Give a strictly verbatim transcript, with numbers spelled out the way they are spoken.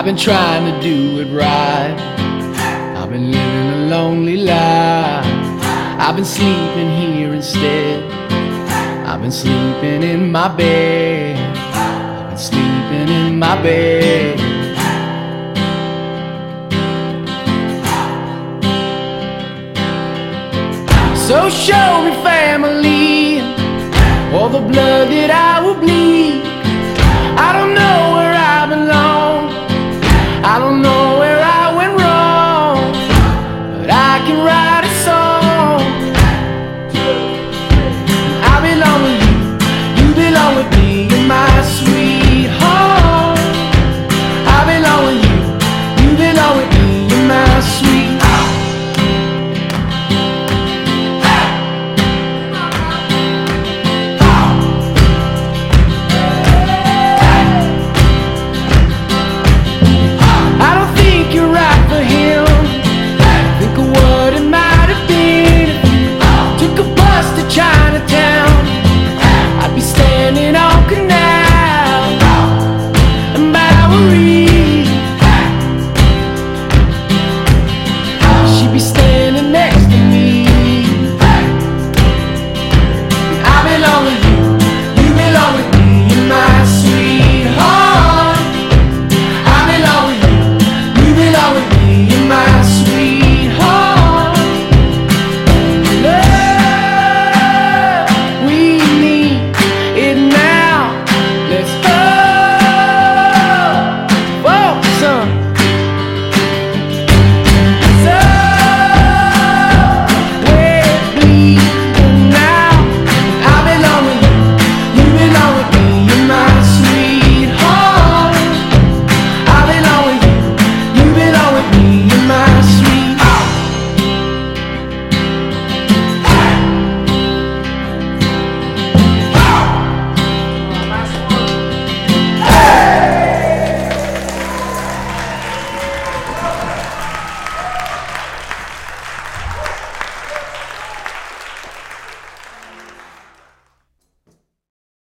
been trying to do it right. I've been living a lonely life. I've been sleeping here instead. I've been sleeping in my bed. I've been sleeping in my bed. So show me family, all the blood that I will bleed.